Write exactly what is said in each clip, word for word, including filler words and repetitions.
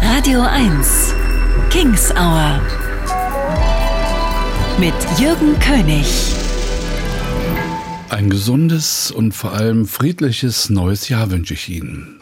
Radio eins Kings Hour mit Jürgen König. Ein gesundes und vor allem friedliches neues Jahr wünsche ich Ihnen.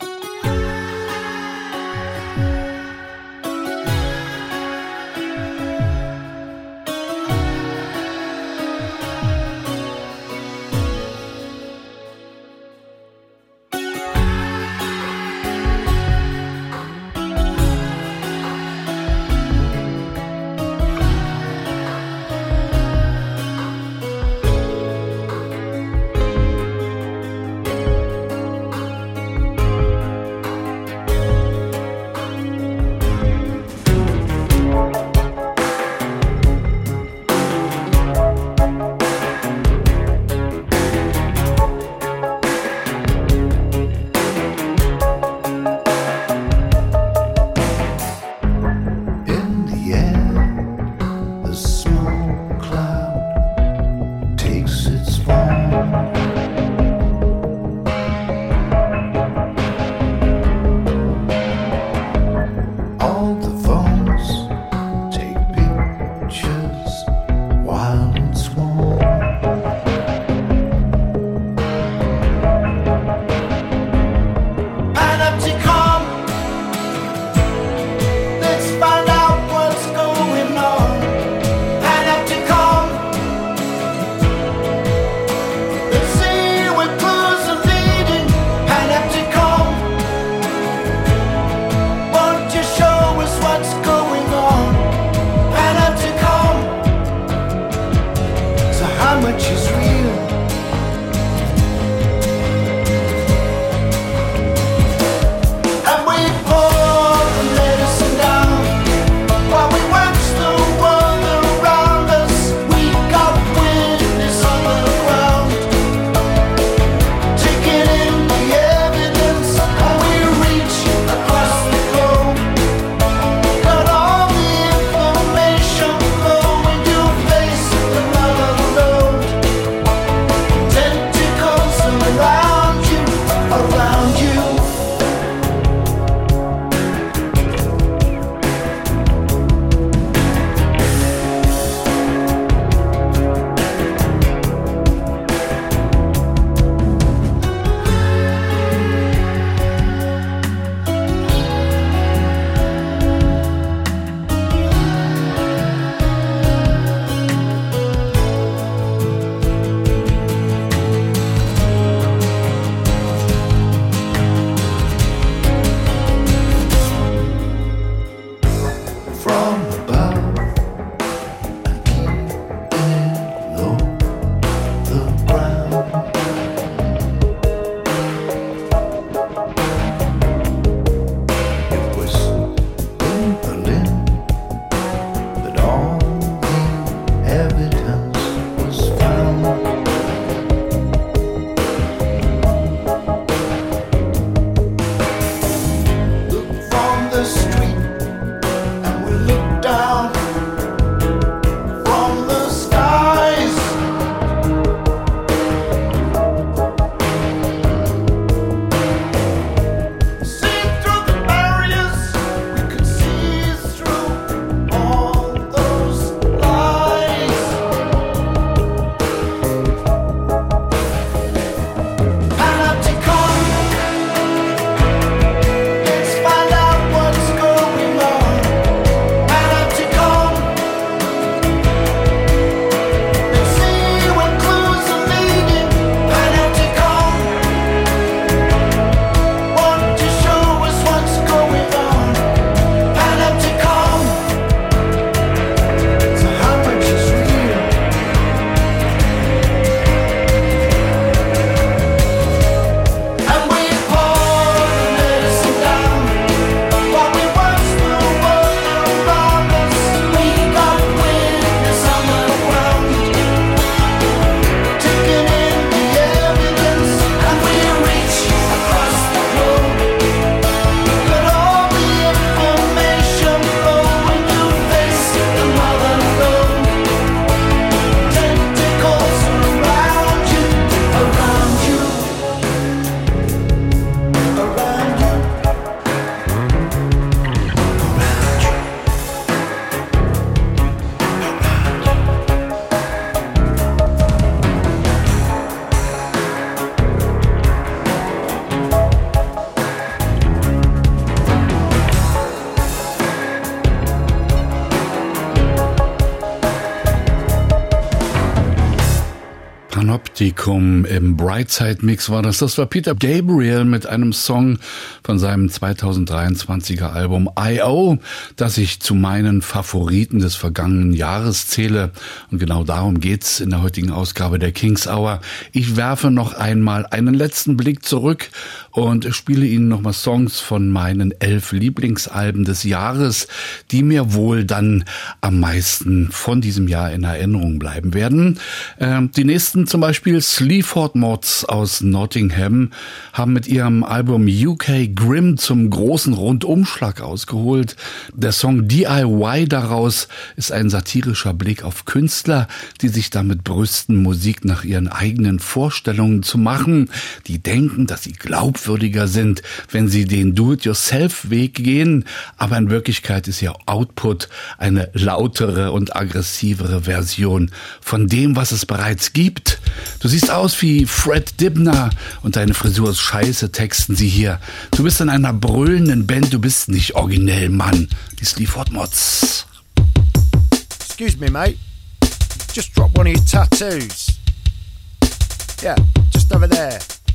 Panoptikum im Brightside-Mix war das. Das war Peter Gabriel mit einem Song von seinem zweitausenddreiundzwanziger Album I O, das ich zu meinen Favoriten des vergangenen Jahres zähle. Und genau darum geht's in der heutigen Ausgabe der King's Hour. Ich werfe noch einmal einen letzten Blick zurück und spiele Ihnen nochmal Songs von meinen elf Lieblingsalben des Jahres, die mir wohl dann am meisten von diesem Jahr in Erinnerung bleiben werden. Ähm, die nächsten zum Beispiel Sleaford Mods aus Nottingham haben mit ihrem Album U K Grim zum großen Rundumschlag ausgeholt. Der Song D I Y daraus ist ein satirischer Blick auf Künstler, die sich damit brüsten, Musik nach ihren eigenen Vorstellungen zu machen, die denken, dass sie glaubwürdiger sind, wenn sie den Do-it-yourself-Weg gehen, aber in Wirklichkeit ist ihr Output eine lautere und aggressivere Version von dem, was es bereits gibt. Du siehst aus wie Fred Dibner und deine Frisur ist scheiße, texten sie hier. Du bist in einer brüllenden Band, du bist nicht originell, Mann. Die Sleaford Mods. Excuse me, mate. Just drop one of your tattoos. Yeah, just over there.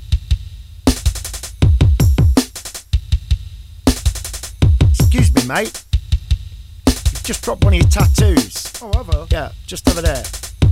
Excuse me, mate. You've just dropped one of your tattoos. Oh, have I? Yeah, just over there.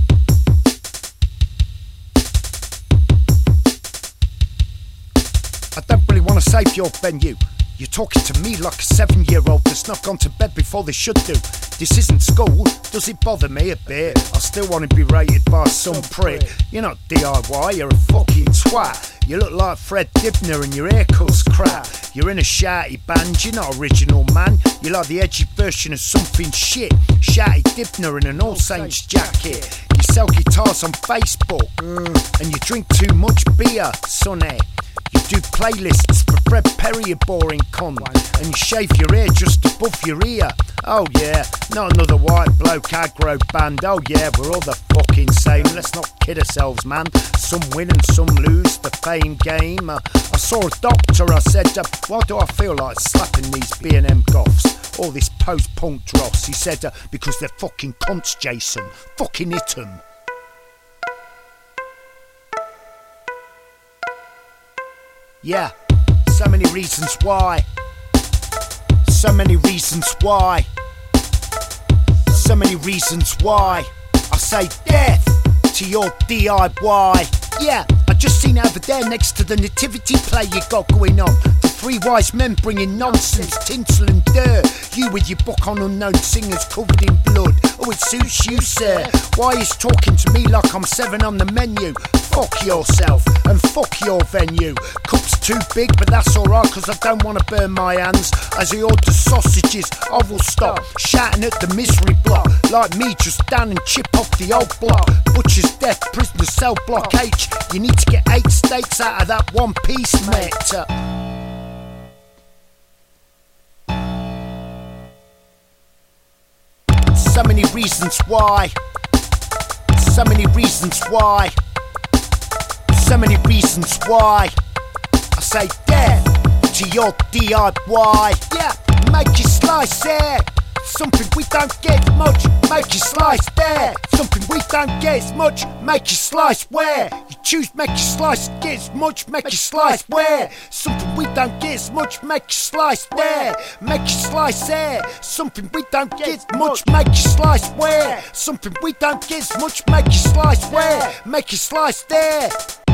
I don't really want to save your venue. You're talking to me like a seven-year-old that's not gone to bed before they should do. This isn't school, does it bother me a bit? I still want to be rated by some prick. You're not D I Y, you're a fucking twat. You look like Fred Dibner and your haircut's crap. You're in a shouty band, you're not original, man. You're like the edgy version of something shit. Shouty Dibner in an All Saints jacket. You sell guitars on Facebook, mm, and you drink too much beer, sonny. You do playlists for Fred Perry, you boring cunt. And you shave your hair just above your ear. Oh yeah, not another white bloke aggro band. Oh yeah, we're all the fucking same. Let's not kid ourselves, man. Some win and some lose, the fame game. uh, I saw a doctor, I said, uh, why do I feel like slapping these B and M goths? All this post-punk dross. He said, uh, because they're fucking cunts, Jason. Fucking hit 'em. Yeah, so many reasons why. So many reasons why. So many reasons why. I say death to your D I Y. Yeah, I just seen it over there next to the nativity play you got going on. The three wise men bringing nonsense, tinsel and dirt. You with your book on unknown singers covered in blood. Oh, it suits you, sir. Why is talking to me like I'm seven on the menu? Fuck yourself and fuck your venue. Cup's too big, but that's alright, cause I don't wanna burn my hands. As I order sausages, I will stop shouting at the misery block. Like me, just down and chip off the old block. Butcher's death, prisoner cell block H. You need to get eight steaks out of that one piece, mate. So many reasons why. So many reasons why. So many reasons why. I say death to your D I Y. Yeah, make your slice there. Something we don't get much, make your slice there. Something we don't get as much, make your slice where. You choose make your slice get as much, make your slice where. Something we don't get as much, make your slice there. Make your slice there. Something we don't get much, make your slice where. Something we don't get as much, make your slice where. Make your slice there.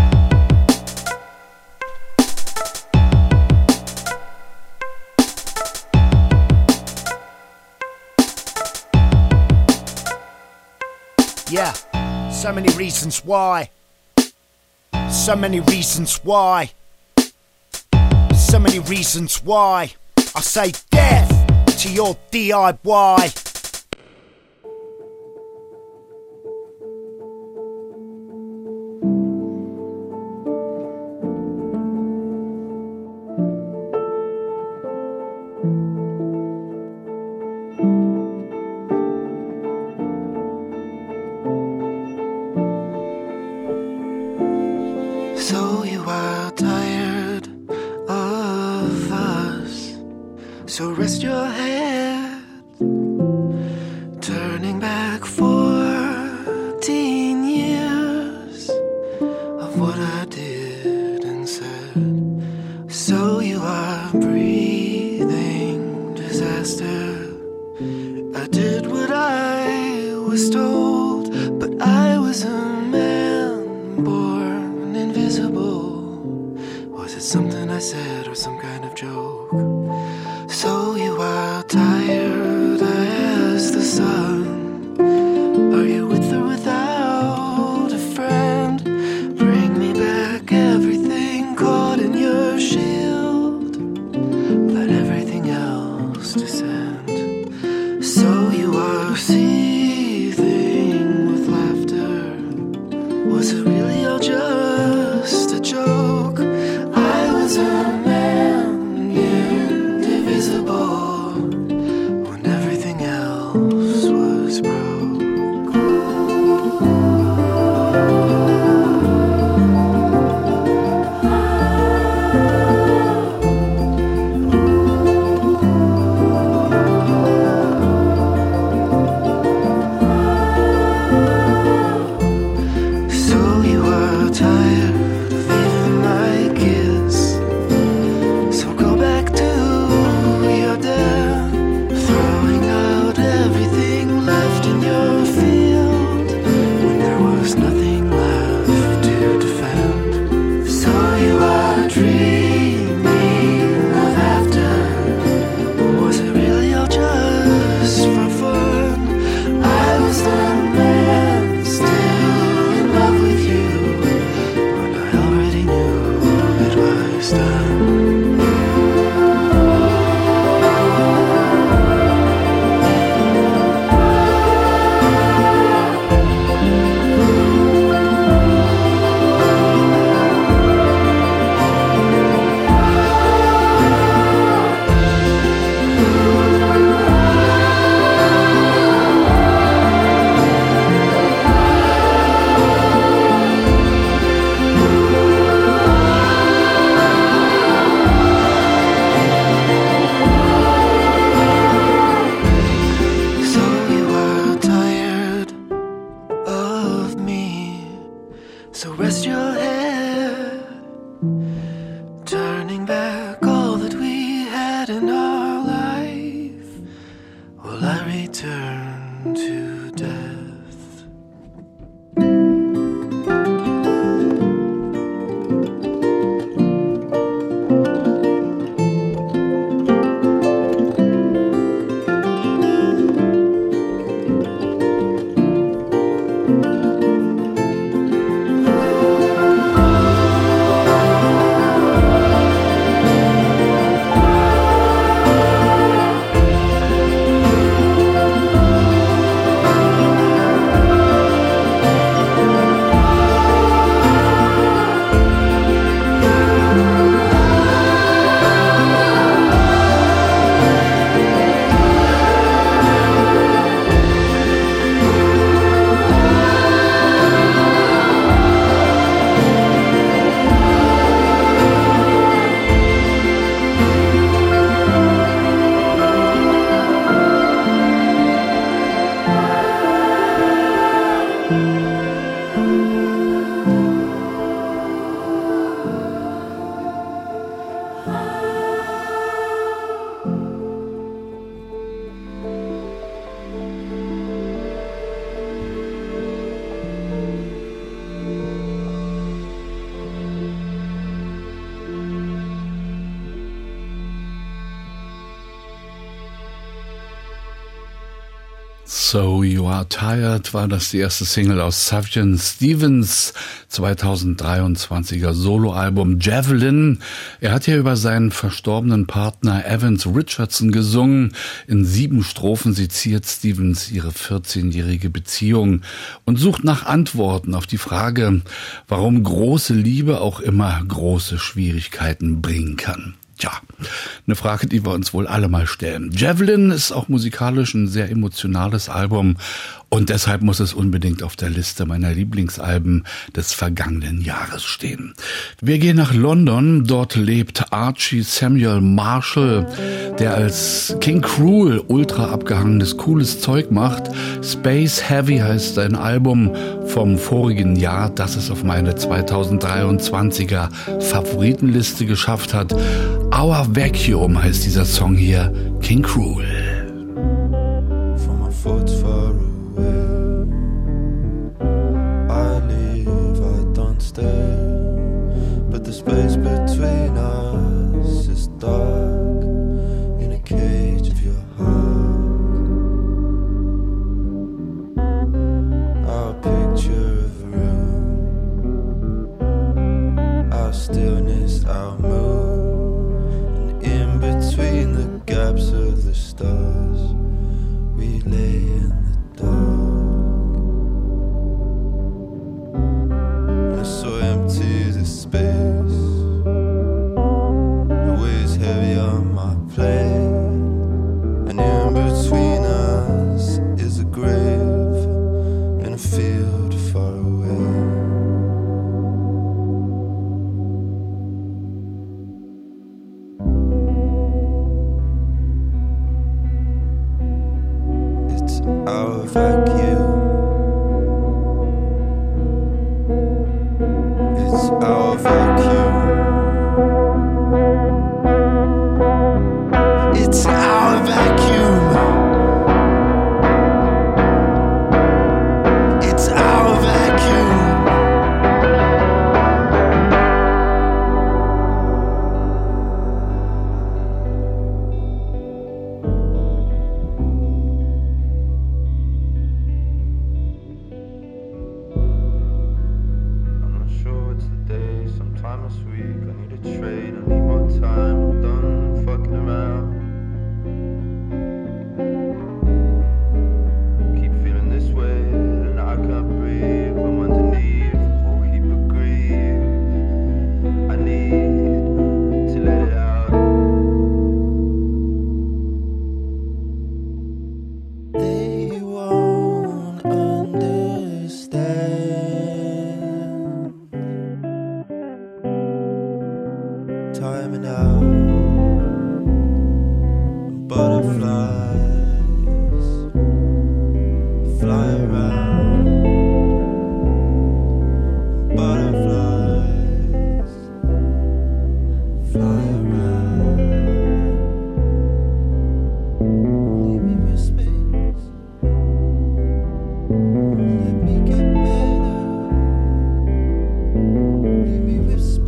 Yeah, so many reasons why. So many reasons why. So many reasons why. I say death to your D I Y. So you are tired of us, so rest your head, turning back fourteen years. faster. I did what I was told, but I was a man born invisible. Was it something I said or some kind of joke? So you are tired, I asked the sun. Are you with or without a friend? Bring me back everything caught in your shield. Let everything else descend. So you are seething with laughter. Was it really all just a joke? I was a man indivisible when everything else was broke. So You Are Tired war das die erste Single aus Sufjan Stevens zweitausenddreiundzwanziger Soloalbum Javelin. Er hat ja über seinen verstorbenen Partner Evans Richardson gesungen. In sieben Strophen seziert Stevens ihre vierzehnjährige Beziehung und sucht nach Antworten auf die Frage, warum große Liebe auch immer große Schwierigkeiten bringen kann. Tja, eine Frage, die wir uns wohl alle mal stellen. Javelin ist auch musikalisch ein sehr emotionales Album und deshalb muss es unbedingt auf der Liste meiner Lieblingsalben des vergangenen Jahres stehen. Wir gehen nach London, dort lebt Archie Samuel Marshall, der als King Cruel ultra abgehangenes, cooles Zeug macht. Space Heavy heißt sein Album vom vorigen Jahr, das es auf meine zweitausenddreiundzwanziger Favoritenliste geschafft hat. Our Vacuum heißt dieser Song hier, King Cruel. From my thoughts far away, I leave, I don't stay, but the space between us is dark, in a cage of your heart. Our picture of a room, our stillness, our mood, and in between the gaps of the stars, we lay in the dark. And it's so empty, this space, it weighs heavy on my plate, and in between us is a grave in a field far away. Our vacuum, it's our vacuum, it's our vacuum, it's our vacuum. Sometime this week, I need a trade, I need more time, I'm done fucking around. Keep feeling this way, and I can't breathe, I'm underneath a whole heap of grief. I need to let it out. They won't understand. Timing out, butterflies fly around, butterflies fly around. Leave me with space, let me get better. Leave me with space.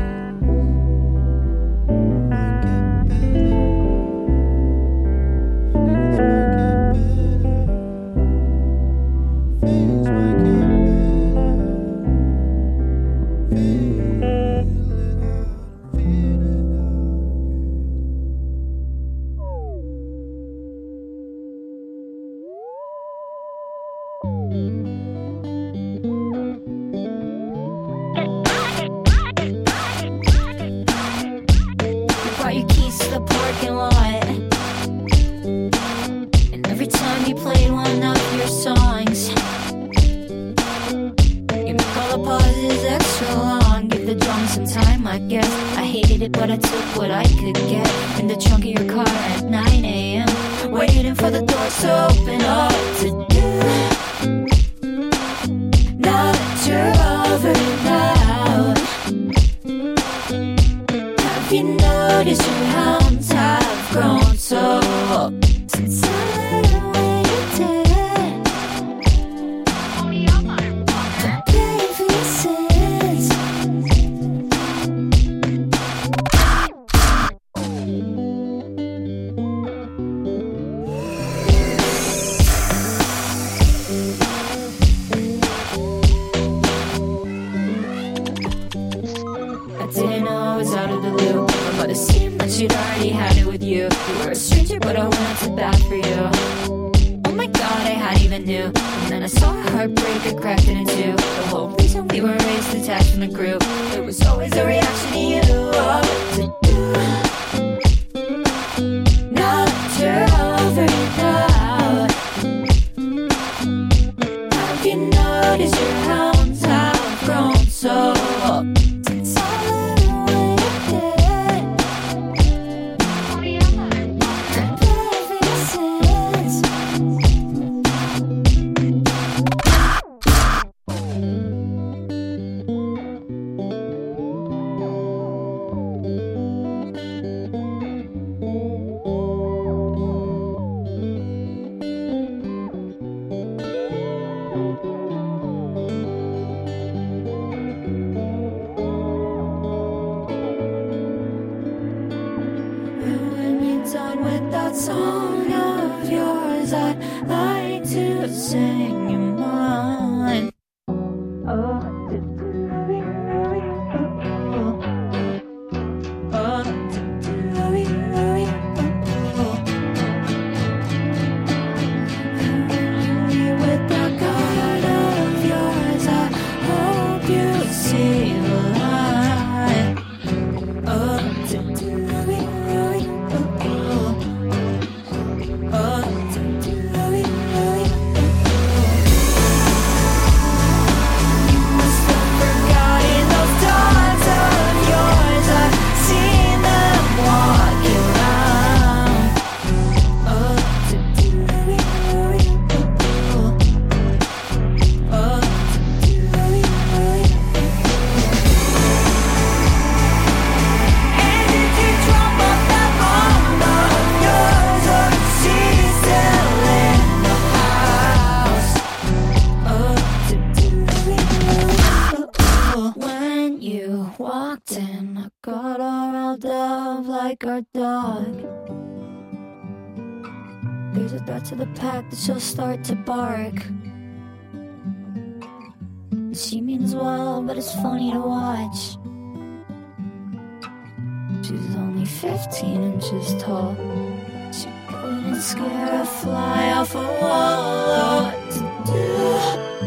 But I took what I could get in the trunk of your car at nine a.m. Waiting for the doors to open up to do. Now that you're over and out, have you noticed your hands have grown so since I let away your dead? I'm paying for your sins. She'd already had it with you. You were a stranger, but I went to bat for you. Oh my god, I hadn't even knew. And then I saw a heartbreaker cracked in two. The whole reason we were raised detached from the group. It was always a reaction to you. What to do? Now that you're over and out, have you noticed your hands have grown so since I let away your dead? that song of yours, I'd like to sing you mine. Oh, to the pack that she'll start to bark. She means well, but it's funny to watch. She's only fifteen inches tall. She couldn't scare a fly off a wall. What to do?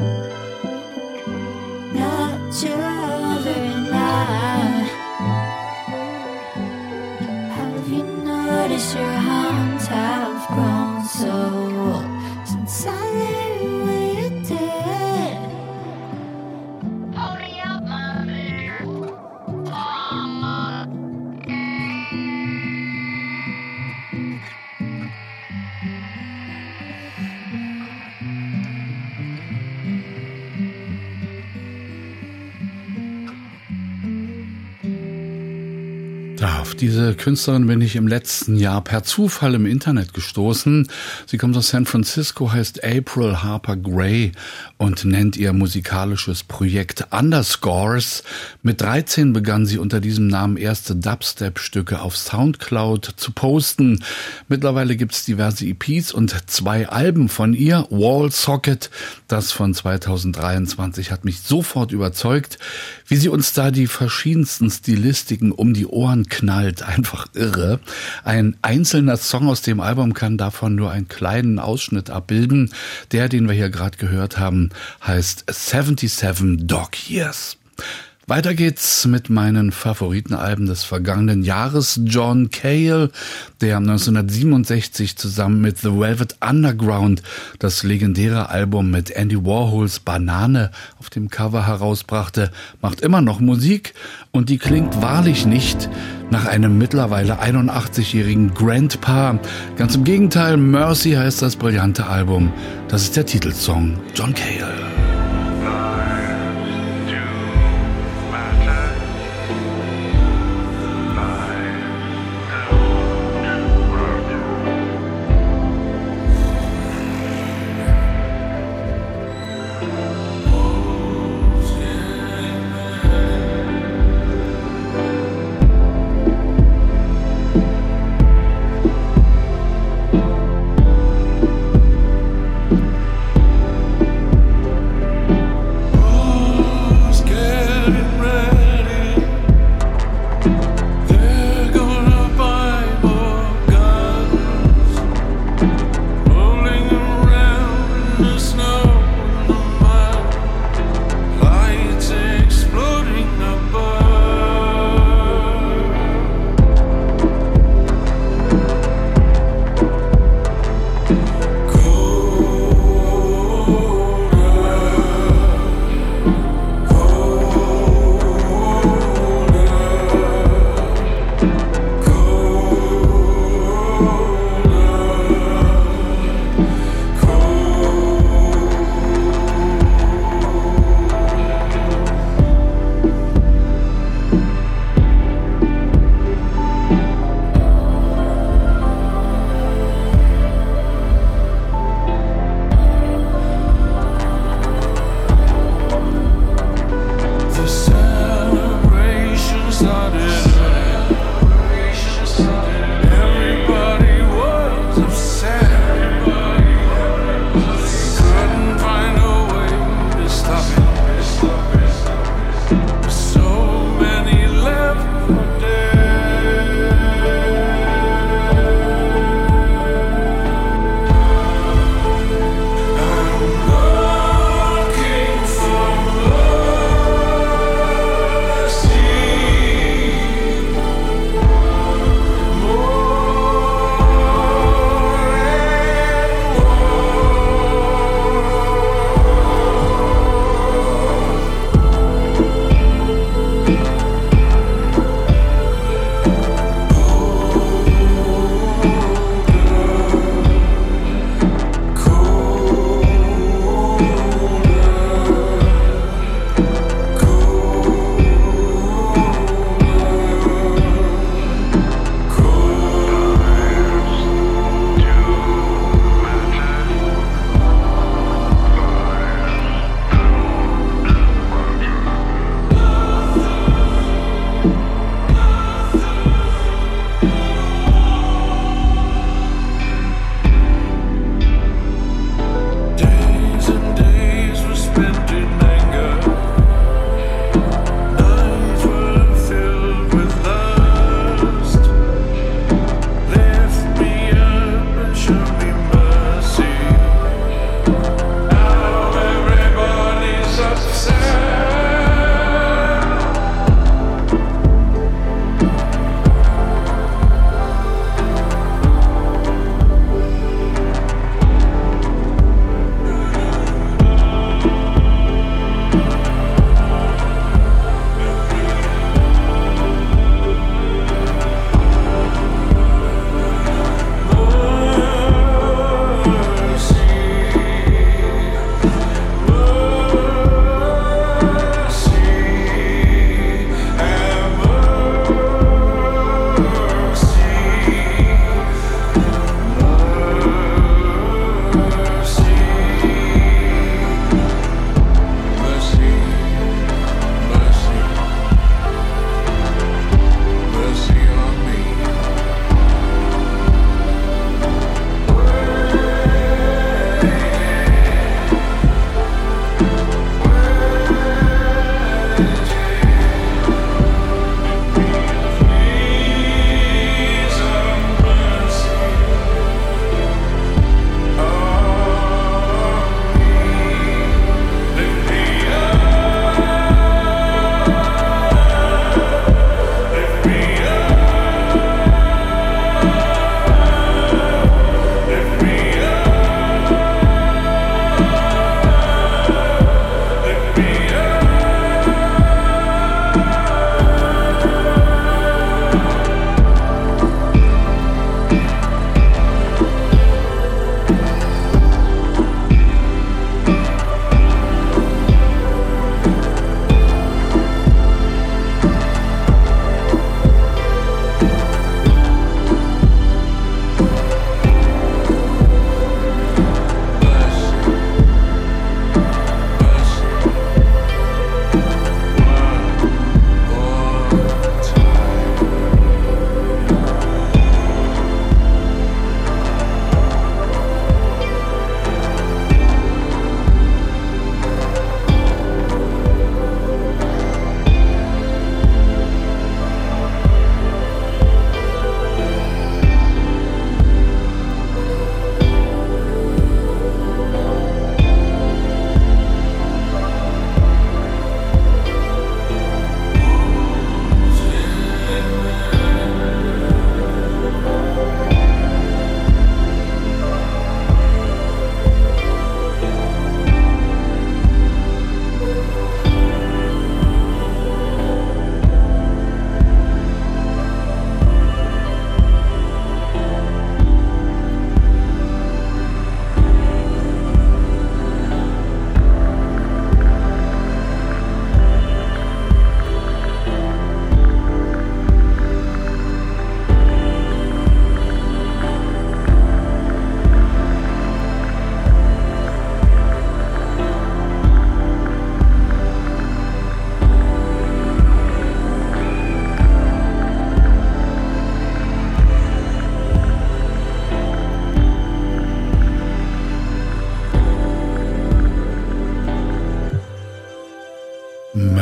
Not children now. Have you noticed your hands have grown so old since I laid away you did? Pony up, mommy. Ja, auf diese Künstlerin bin ich im letzten Jahr per Zufall im Internet gestoßen. Sie kommt aus San Francisco, heißt April Harper Gray und nennt ihr musikalisches Projekt Underscores. Mit dreizehn begann sie unter diesem Namen erste Dubstep-Stücke auf Soundcloud zu posten. Mittlerweile gibt's diverse E Ps und zwei Alben von ihr. Wall Socket, das von zweitausenddreiundzwanzig, hat mich sofort überzeugt, wie sie uns da die verschiedensten Stilistiken um die Ohren knallt. Einfach irre. Ein einzelner Song aus dem Album kann davon nur einen kleinen Ausschnitt abbilden. Der, den wir hier gerade gehört haben, heißt siebenundsiebzig Dog Years. Weiter geht's mit meinen Favoritenalben des vergangenen Jahres. John Cale, der neunzehnhundertsiebenundsechzig zusammen mit The Velvet Underground das legendäre Album mit Andy Warhols Banane auf dem Cover herausbrachte, macht immer noch Musik und die klingt wahrlich nicht nach einem mittlerweile einundachtzigjährigen Grandpa. Ganz im Gegenteil, Mercy heißt das brillante Album. Das ist der Titelsong John Cale.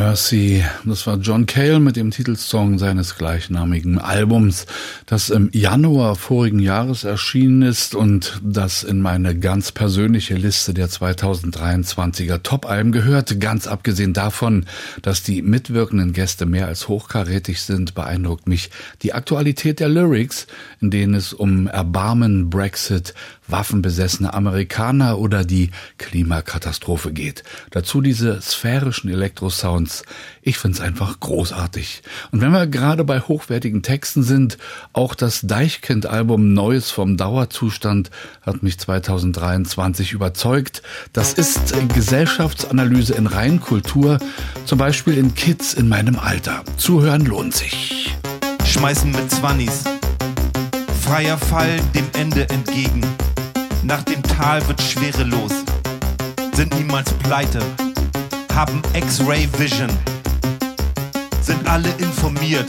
Mercy. Das war John Cale mit dem Titelsong seines gleichnamigen Albums, das im Januar vorigen Jahres erschienen ist und das in meine ganz persönliche Liste der zweitausenddreiundzwanziger Top-Alben gehört. Ganz abgesehen davon, dass die mitwirkenden Gäste mehr als hochkarätig sind, beeindruckt mich die Aktualität der Lyrics, in denen es um Erbarmen, Brexit, waffenbesessene Amerikaner oder die Klimakatastrophe geht. Dazu diese sphärischen Elektrosounds. Ich find's einfach großartig. Und wenn wir gerade bei hochwertigen Texten sind, auch das Deichkind-Album Neues vom Dauerzustand hat mich zweitausenddreiundzwanzig überzeugt. Das ist Gesellschaftsanalyse in Reinkultur, zum Beispiel in Kids in meinem Alter. Zuhören lohnt sich. Schmeißen mit Zwannis. Freier Fall dem Ende entgegen. Nach dem Tal wird schwerelos. Sind niemals pleite. Haben X-Ray Vision. Sind alle informiert.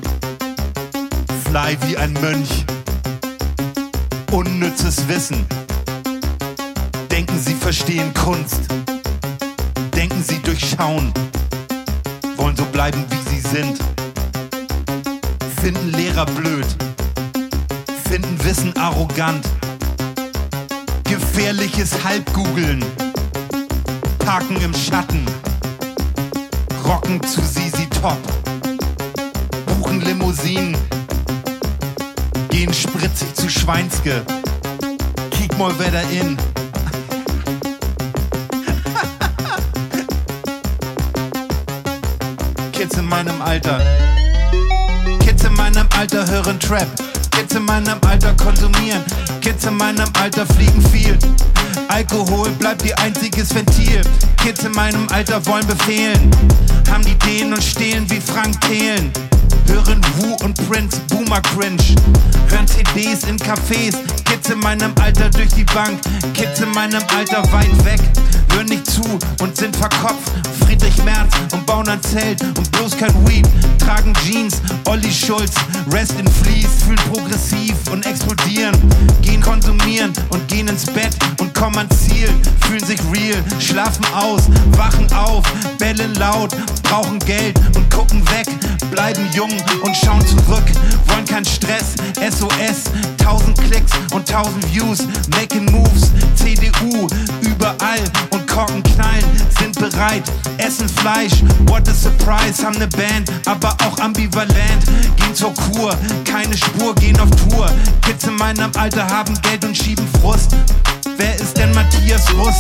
Fly wie ein Mönch. Unnützes Wissen. Denken sie verstehen Kunst. Denken sie durchschauen. Wollen so bleiben wie sie sind. Finden Lehrer blöd. Finden Wissen arrogant. Gefährliches Halbgoogeln. Parken im Schatten. Rocken zu Sisi Top. Buchen Limousinen. Gehen spritzig zu Schweinske. Kick mal wer da in. Kids in meinem Alter. Kids in meinem Alter hören Trap. Kids in meinem Alter konsumieren. Kids in meinem Alter fliegen viel. Alkohol bleibt ihr einziges Ventil. Kids in meinem Alter wollen befehlen. Haben Ideen und stehlen wie Frank Thelen. Hören Wu und Prince, Boomer Cringe. Hören C Ds in Cafés. Kids in meinem Alter durch die Bank. Kids in meinem Alter weit weg. Hören nicht zu und sind verkopft. Friedrich Merz und bauen ein Zelt und bloß kein Weed. Tragen Jeans, Olli Schulz, Rest in Fleece. Fühlen progressiv und explodieren. Gehen konsumieren und gehen ins Bett und kommen ans Ziel. Fühlen sich real, schlafen aus, wachen auf, bellen laut, brauchen Geld und gucken weg. Bleiben jung und schauen zurück, wollen keinen Stress. S O S, tausend Klicks und tausend Views. Making Moves, C D U, überall und Korken knallen, sind bereit, essen Fleisch. What a surprise, haben ne Band, aber auch ambivalent. Gehen zur Kur, keine Spur, gehen auf Tour. Kids in meinem Alter haben Geld und schieben Frust. Wer ist denn Matthias Rust?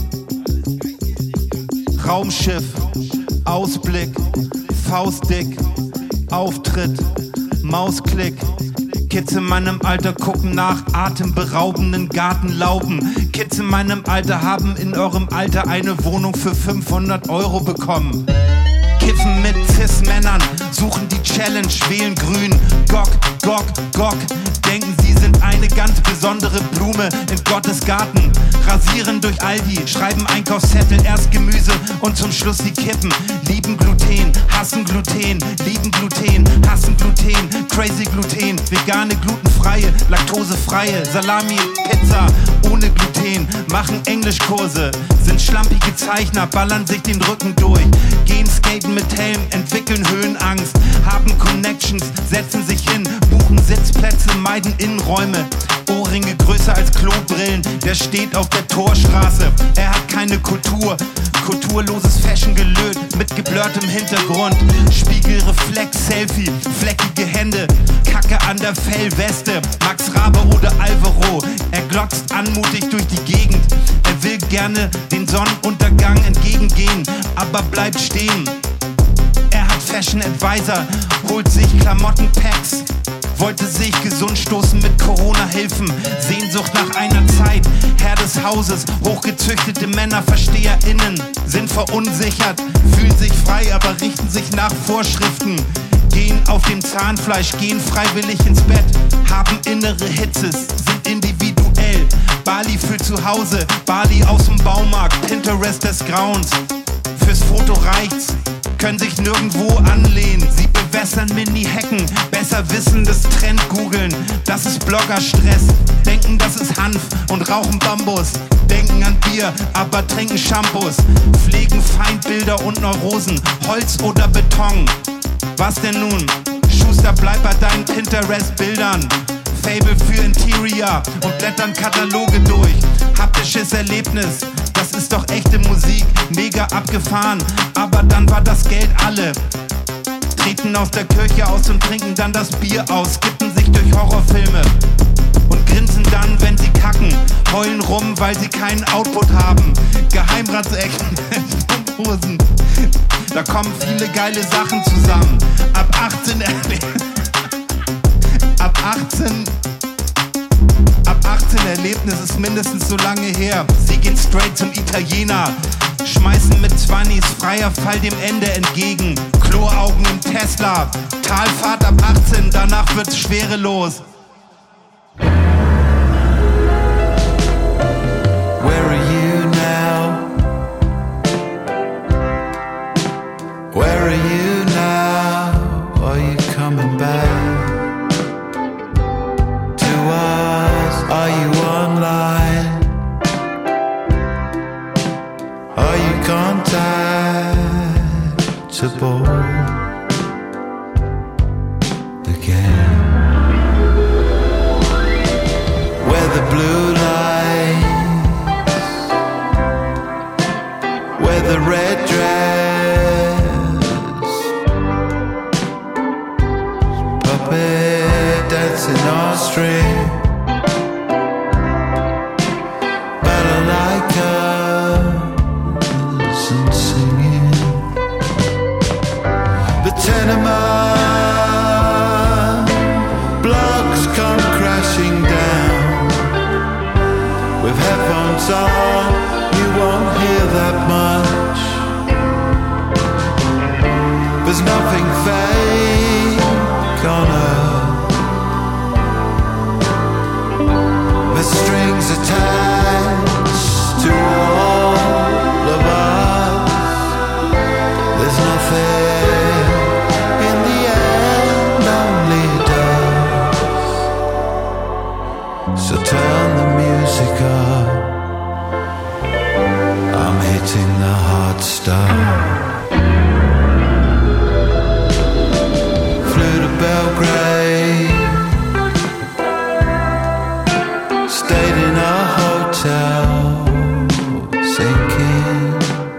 Raumschiff, Ausblick, Faustdick, Auftritt, Mausklick. Kids in meinem Alter gucken nach atemberaubenden Gartenlauben. Kids in meinem Alter haben in eurem Alter eine Wohnung für fünfhundert Euro bekommen. Kiffen mit Cis-Männern, suchen die Challenge, wählen grün. Gok, Gok, Gok, denken sie sind eine ganz besondere Blume in Gottes Garten. Rasieren durch Aldi, schreiben Einkaufszettel, erst Gemüse und zum Schluss die Kippen. Lieben Gluten, hassen Gluten, lieben Gluten, hassen Gluten, crazy Gluten, vegane, glutenfreie, laktosefreie, Salami, Pizza ohne Gluten, machen Englischkurse, sind schlampige Zeichner, ballern sich den Rücken durch, gehen skaten mit Helm, entwickeln Höhenangst, haben Connections, setzen sich hin, buchen Sitzplätze, meiden Innenräume. Ohrringe größer als Klobrillen, der steht auf der Torstraße. Er hat keine Kultur, kulturloses Fashion gelöt mit geblurrtem Hintergrund. Spiegelreflex, Selfie, fleckige Hände, Kacke an der Fellweste. Max Rabe oder Alvaro, er glotzt anmutig durch die Gegend. Er will gerne den Sonnenuntergang entgegengehen, aber bleibt stehen. Er hat Fashion Advisor, holt sich Klamottenpacks. Wollte sich gesund stoßen mit Corona-Hilfen. Sehnsucht nach einer Zeit, Herr des Hauses. Hochgezüchtete Männer, VersteherInnen sind verunsichert, fühlen sich frei, aber richten sich nach Vorschriften. Gehen auf dem Zahnfleisch, gehen freiwillig ins Bett, haben innere Hitzes, sind individuell. Bali für zu Hause, Bali aus dem Baumarkt, Pinterest des Grauens. Fürs Foto reicht's, können sich nirgendwo anlehnen. Sie bewässern Mini-Hacken, besser wissen das Trend googeln. Das ist Bloggerstress, denken das ist Hanf und rauchen Bambus. Denken an Bier, aber trinken Shampoos. Pflegen Feindbilder und Neurosen, Holz oder Beton. Was denn nun? Schuster, bleib bei deinen Pinterest-Bildern. Fable für Interior und blättern Kataloge durch. Haptisches Erlebnis, das ist doch echte Musik. Mega abgefahren, aber dann war das Geld alle. Treten aus der Kirche aus und trinken dann das Bier aus. Skippen sich durch Horrorfilme und grinsen dann, wenn sie kacken. Heulen rum, weil sie keinen Output haben. Geheimratsecken, Hosen. Da kommen viele geile Sachen zusammen. Ab achtzehn Ab achtzehn Ab achtzehn Erlebnis ist mindestens so lange her. Sie gehen straight zum Italiener, schmeißen mit Zwannis freier Fall dem Ende entgegen. Kloaugen im Tesla, Talfahrt ab achtzehn, danach wird's schwerelos. Where are you now? Where are you now? Are you coming back to us? Are you online? Are you contactable again? Where the blue lights, where the red dress, puppet dancing on string, balalaikas and singing. The tenement blocks come crashing down. With headphones on, you won't hear that much. There's nothing fake on earth. There's strings attached to all of us. There's nothing in the end, only dust. So turn the music up, I'm hitting the hard stuff. Flew to Belgrade, stayed in a hotel, sinking.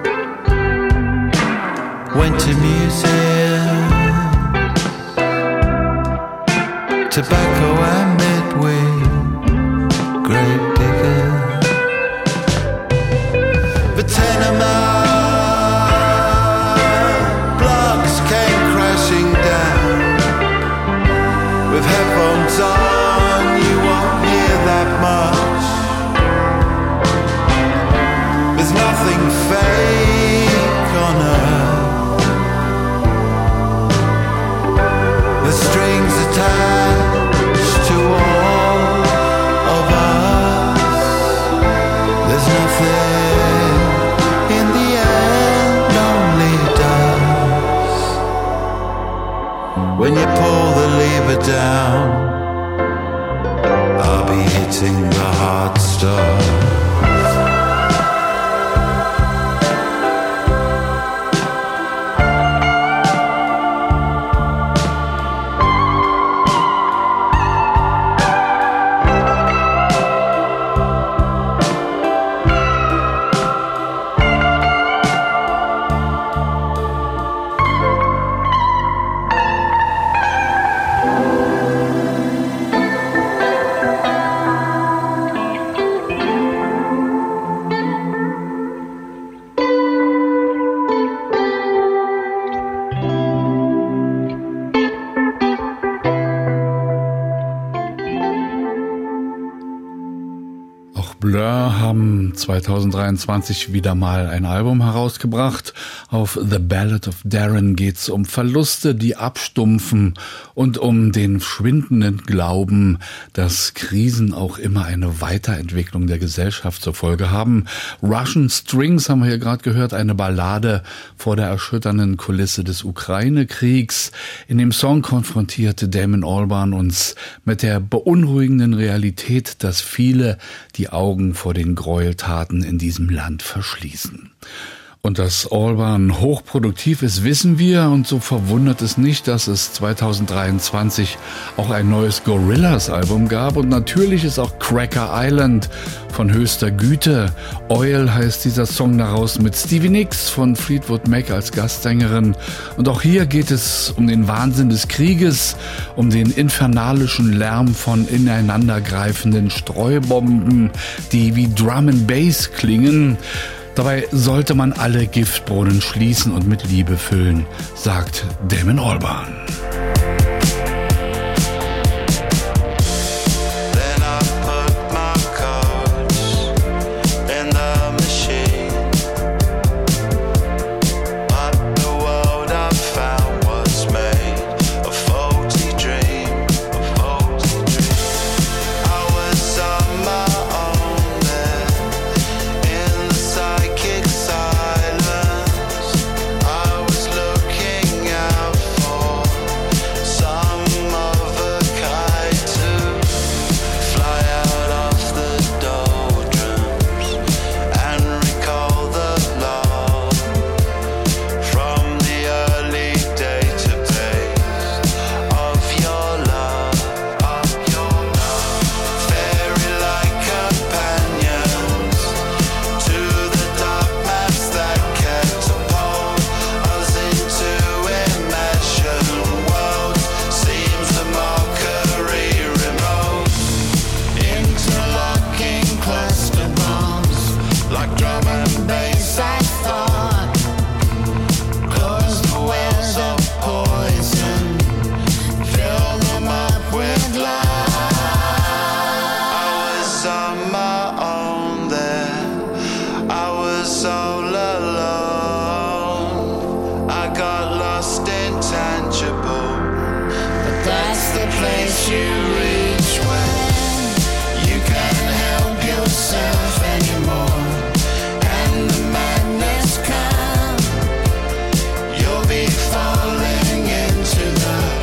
Went to museums, tobacco and midweek, grave digger. The tenement blocks came crashing down. With headphones on, you won't hear that much. There's nothing fake on earth. The strings attached to all of us. There's nothing in the end, only dust. When you pull the lever down, I'll be hitting the hard stuff. Blur haben zweitausenddreiundzwanzig wieder mal ein Album herausgebracht. Auf The Ballad of Darren geht's um Verluste, die abstumpfen und um den schwindenden Glauben, dass Krisen auch immer eine Weiterentwicklung der Gesellschaft zur Folge haben. Russian Strings haben wir hier gerade gehört, eine Ballade vor der erschütternden Kulisse des Ukraine-Kriegs. In dem Song konfrontierte Damon Albarn uns mit der beunruhigenden Realität, dass viele die Augen vor den Gräueltaten in diesem Land verschließen. Und dass Albarn hochproduktiv ist, wissen wir, und so verwundert es nicht, dass es zweitausenddreiundzwanzig auch ein neues Gorillaz-Album gab. Und natürlich ist auch Cracker Island von höchster Güte. Oil heißt dieser Song daraus, mit Stevie Nicks von Fleetwood Mac als Gastsängerin. Und auch hier geht es um den Wahnsinn des Krieges, um den infernalischen Lärm von ineinandergreifenden Streubomben, die wie Drum and Bass klingen. Dabei sollte man alle Giftbrunnen schließen und mit Liebe füllen, sagt Damon Albarn.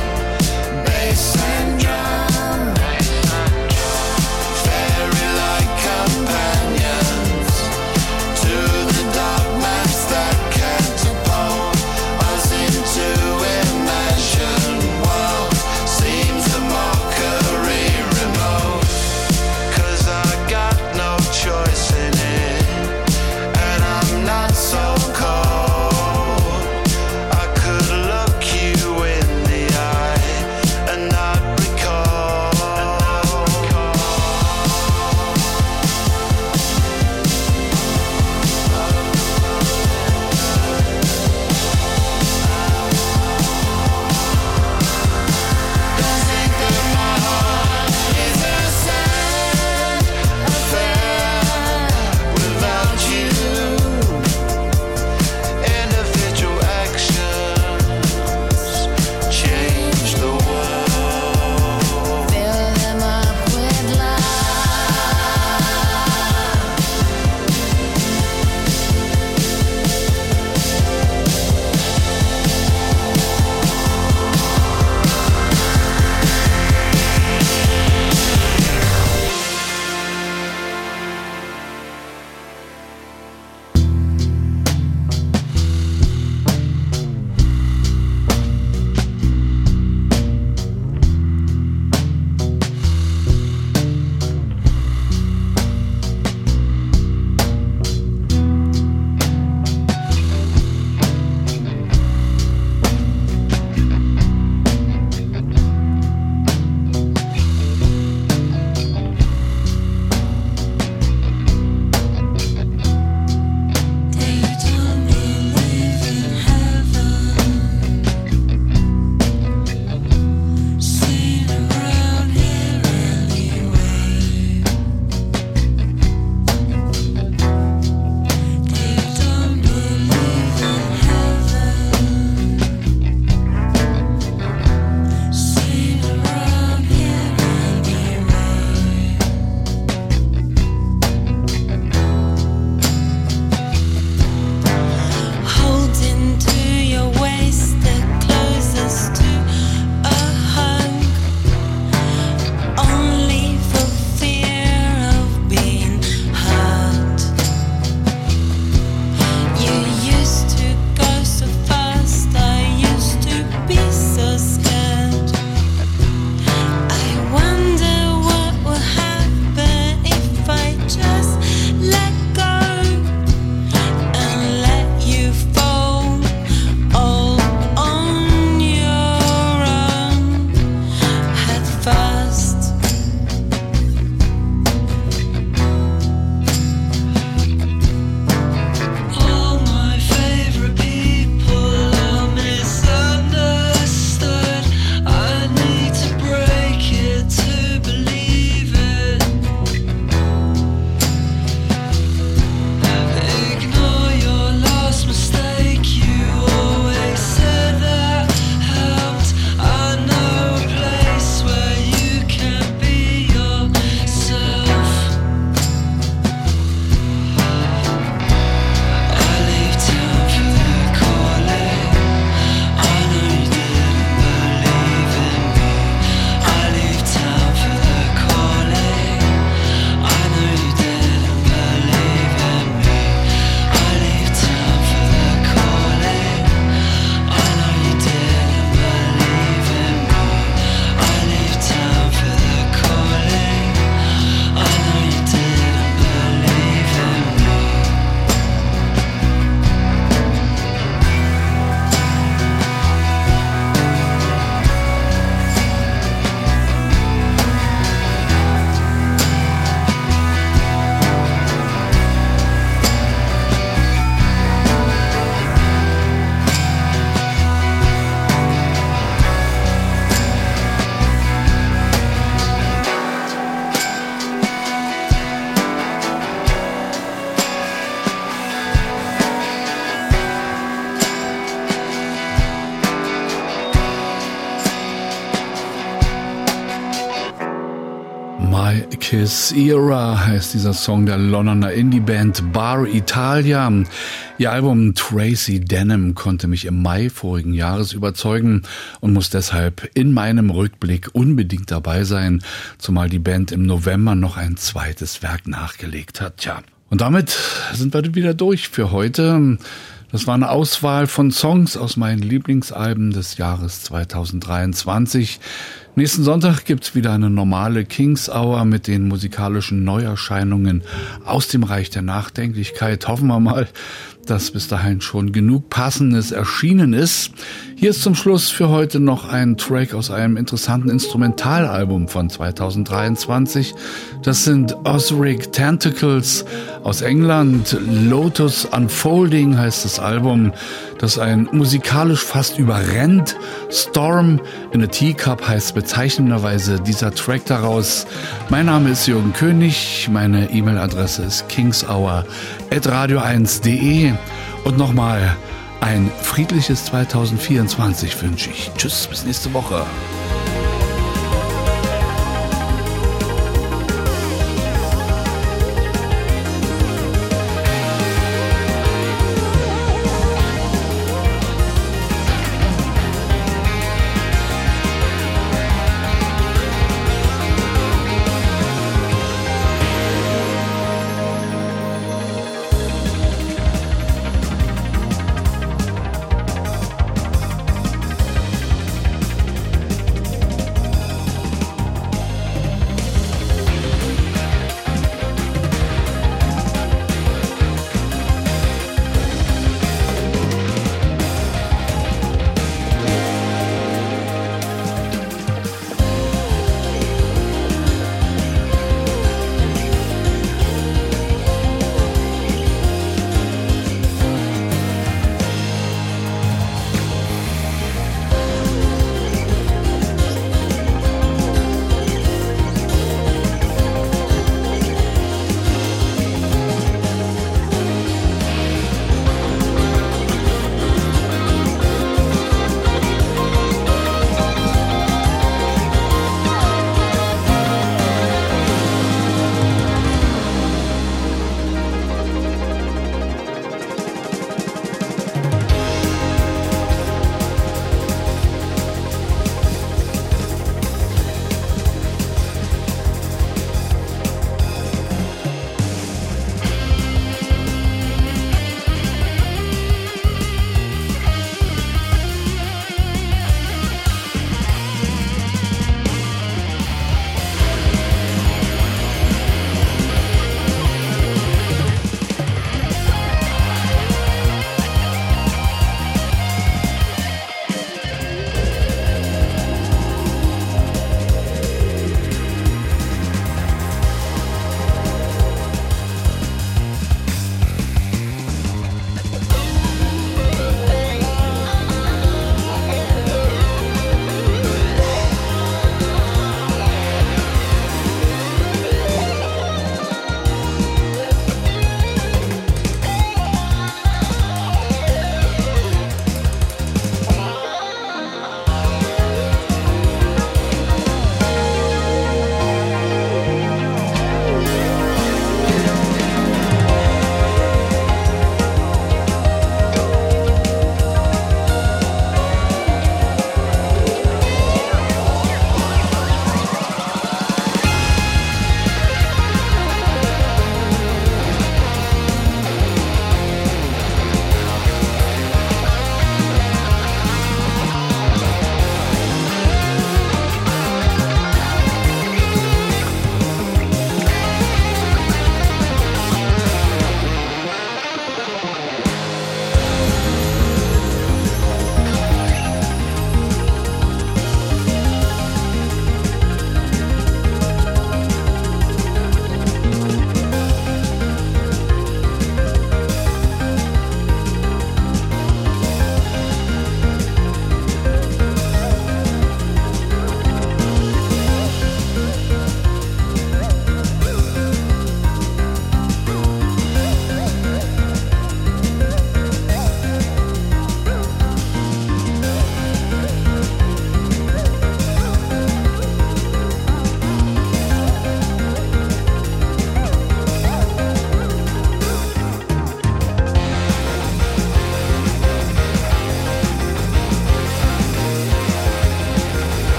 Fairy like Kiss Era heißt dieser Song der Londoner Indie-Band Bar Italia. Ihr Album Tracy Denim konnte mich im Mai vorigen Jahres überzeugen und muss deshalb in meinem Rückblick unbedingt dabei sein, zumal die Band im November noch ein zweites Werk nachgelegt hat. Tja, und damit sind wir wieder durch für heute. Das war eine Auswahl von Songs aus meinen Lieblingsalben des Jahres zweitausenddreiundzwanzig. Nächsten Sonntag gibt's wieder eine normale Kings Hour mit den musikalischen Neuerscheinungen aus dem Reich der Nachdenklichkeit. Hoffen wir mal, dass bis dahin schon genug Passendes erschienen ist. Hier ist zum Schluss für heute noch ein Track aus einem interessanten Instrumentalalbum von zweitausenddreiundzwanzig. Das sind Ozric Tentacles aus England. Lotus Unfolding heißt das Album, das ein musikalisch fast überrennt. Storm in a Teacup heißt bezeichnenderweise dieser Track daraus. Mein Name ist Jürgen König, meine E-Mail-Adresse ist kingshour at radio eins punkt de und nochmal ein friedliches zweitausendvierundzwanzig wünsche ich. Tschüss, bis nächste Woche.